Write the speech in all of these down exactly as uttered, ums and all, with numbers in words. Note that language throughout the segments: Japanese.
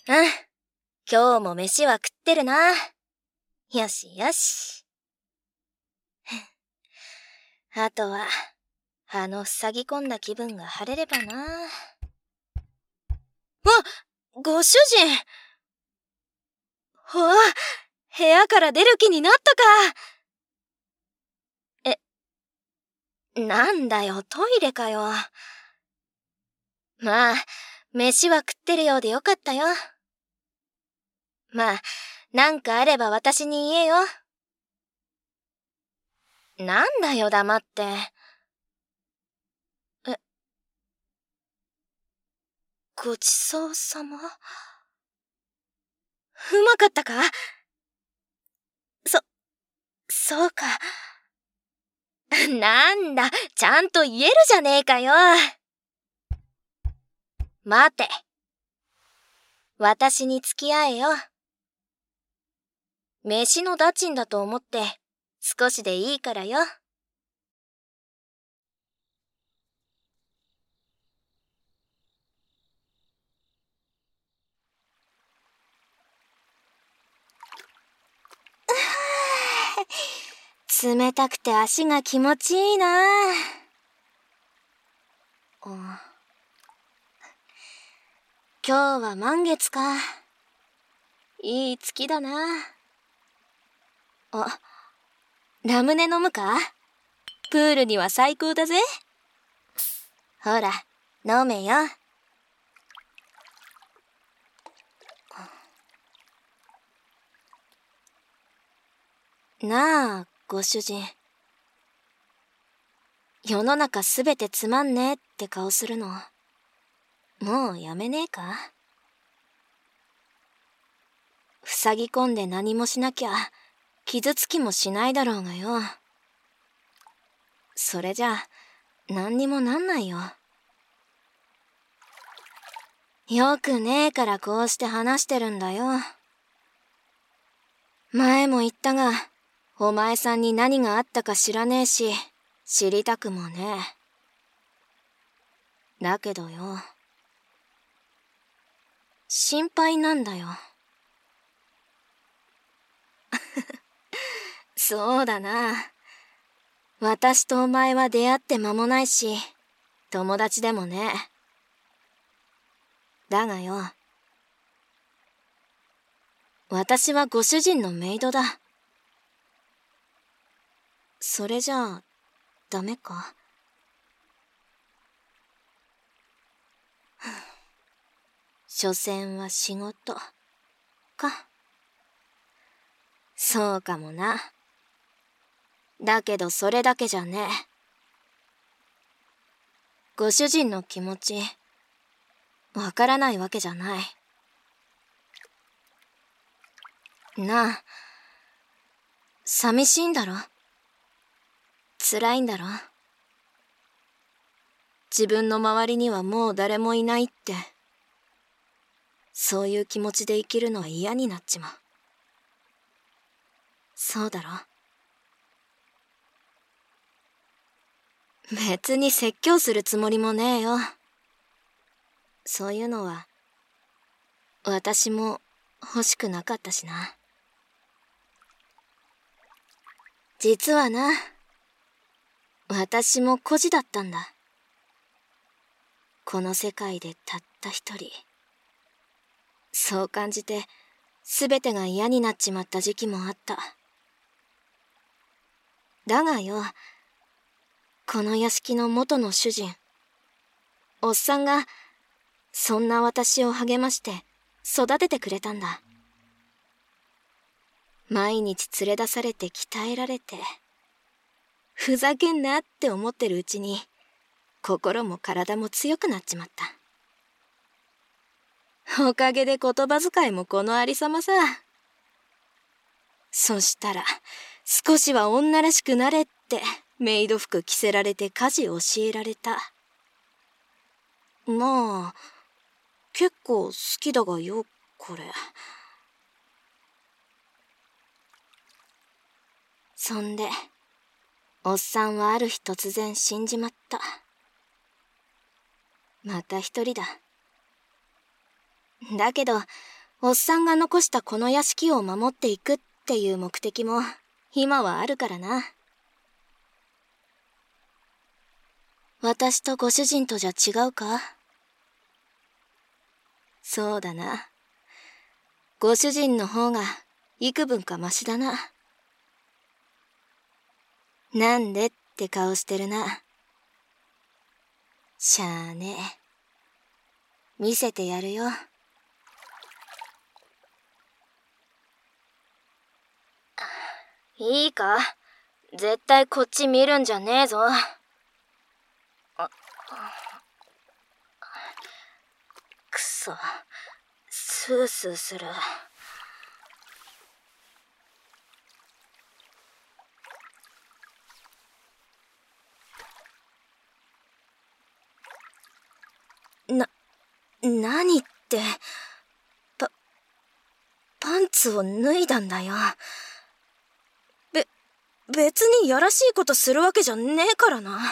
うん。今日も飯は食ってるな。よしよし。あとは、あの塞ぎ込んだ気分が晴れればな。あ、ご主人。ほあ、部屋から出る気になったか。え、なんだよ、トイレかよ。まあ、飯は食ってるようでよかったよ。まあ、なんかあれば私に言えよ。なんだよ、黙って。え、ごちそうさま？うまかったか？そ、そうか。なんだ、ちゃんと言えるじゃねえかよ。待て。私に付き合えよ。飯の駄賃だと思って、少しでいいからよ。冷たくて足が気持ちいいな。今日は満月か。いい月だな。あ、ラムネ飲むか？プールには最高だぜ。ほら、飲めよ。なあ、ご主人。世の中すべてつまんねえって顔するの、もうやめねえか？塞ぎ込んで何もしなきゃ傷つきもしないだろうがよ。それじゃ何にもなんないよ。よくねえからこうして話してるんだよ。前も言ったが、お前さんに何があったか知らねえし、知りたくもねえ。だけどよ、心配なんだよ。そうだな。私とお前は出会って間もないし、友達でもね。だがよ、私はご主人のメイドだ。それじゃあ、ダメか。所詮は仕事、か。そうかもな。だけどそれだけじゃねえ。ご主人の気持ち、わからないわけじゃない。なあ、寂しいんだろ？辛いんだろ？自分の周りにはもう誰もいないって、そういう気持ちで生きるのは嫌になっちまう。そうだろ？別に説教するつもりもねえよ。そういうのは私も欲しくなかったしな。実はな、私も孤児だったんだ。この世界でたった一人。そう感じて全てが嫌になっちまった時期もあった。だがよ、この屋敷の元の主人、おっさんがそんな私を励まして育ててくれたんだ。毎日連れ出されて鍛えられて、ふざけんなって思ってるうちに心も体も強くなっちまった。おかげで言葉遣いもこのありさまさ。そしたら少しは女らしくなれってメイド服着せられて家事教えられた。まあ結構好きだがよ、これ。そんでおっさんはある日突然死んじまった。また一人だ。だけどおっさんが残したこの屋敷を守っていくっていう目的も今はあるからな。私とご主人とじゃ違うか？そうだな。ご主人の方が幾分かマシだな。なんでって顔してるな。しゃあねえ。見せてやるよ。いいか？絶対こっち見るんじゃねえぞ。くそ、スースーする。な、何って、パ、パンツを脱いだんだよ。べ、別にやらしいことするわけじゃねえからな。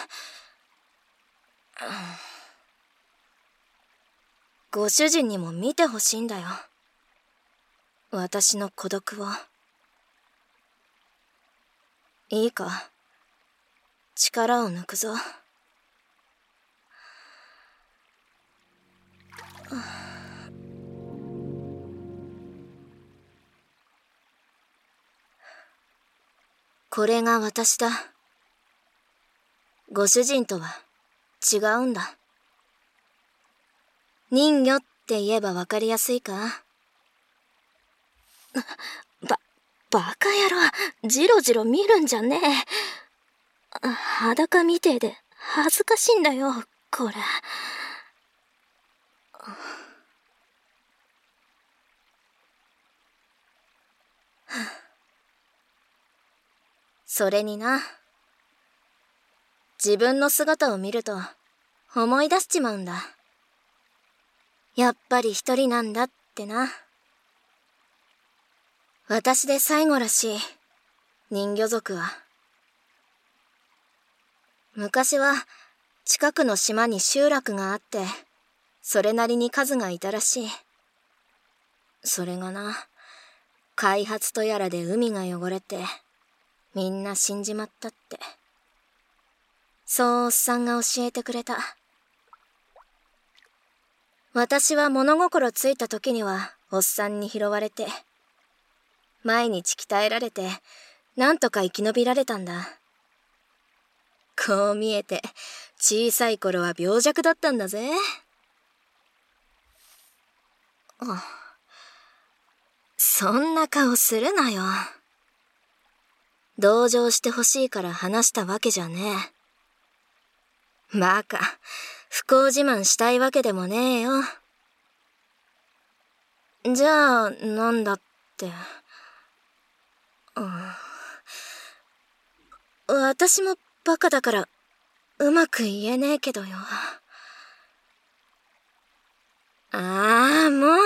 ご主人にも見てほしいんだよ。私の孤独を。いいか？力を抜くぞ。これが私だ。ご主人とは違うんだ。人魚って言えばわかりやすいか？ば、バカ野郎、じろじろ見るんじゃねえ。裸みてえで恥ずかしいんだよ、これ。それにな、自分の姿を見ると思い出しちまうんだ。やっぱり一人なんだってな。私で最後らしい、人魚族は。昔は近くの島に集落があって、それなりに数がいたらしい。それがな、開発とやらで海が汚れて、みんな死んじまったって。そうおっさんが教えてくれた。私は物心ついた時にはおっさんに拾われて、毎日鍛えられて、なんとか生き延びられたんだ。こう見えて、小さい頃は病弱だったんだぜ。あ、そんな顔するなよ。同情してほしいから話したわけじゃねえ。バカ、不幸自慢したいわけでもねえよ。じゃあ、なんだって。うん、私もバカだから、うまく言えねえけどよ。ああ、もう。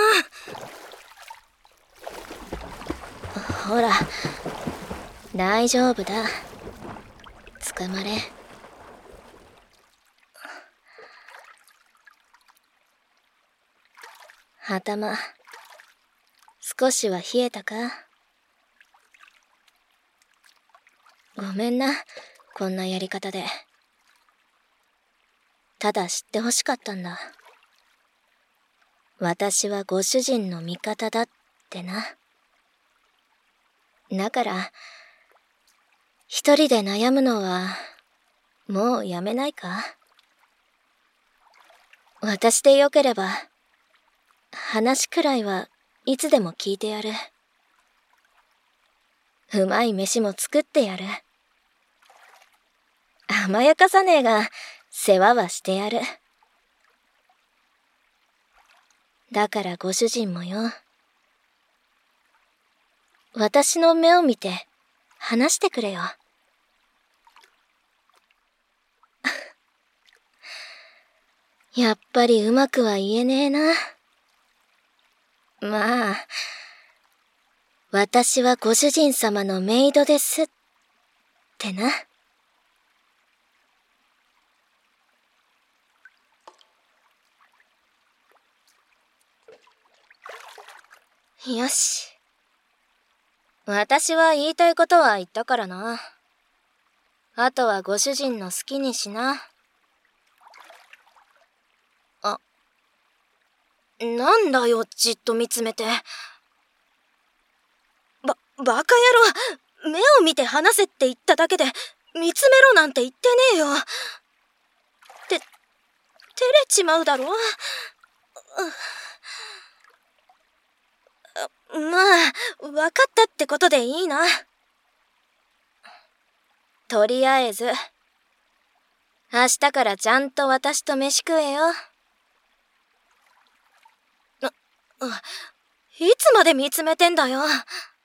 ほら、大丈夫だ。捕まれ。頭、少しは冷えたか？ごめんな、こんなやり方で。ただ知ってほしかったんだ。私はご主人の味方だってな。だから、一人で悩むのは、もうやめないか？私でよければ、話くらいはいつでも聞いてやる。うまい飯も作ってやる。甘やかさねえが、世話はしてやる。だからご主人もよ。私の目を見て、話してくれよ。やっぱりうまくは言えねえな。まあ、私はご主人様のメイドですってな。 よし。私は言いたいことは言ったからな。あとはご主人の好きにしな。あ、なんだよ、じっと見つめて。ば、バカ野郎、目を見て話せって言っただけで、見つめろなんて言ってねえよ。て、照れちまうだろ。まあ、わかったってことでいいな。とりあえず、明日からちゃんと私と飯食えよ。あ、あ、いつまで見つめてんだよ。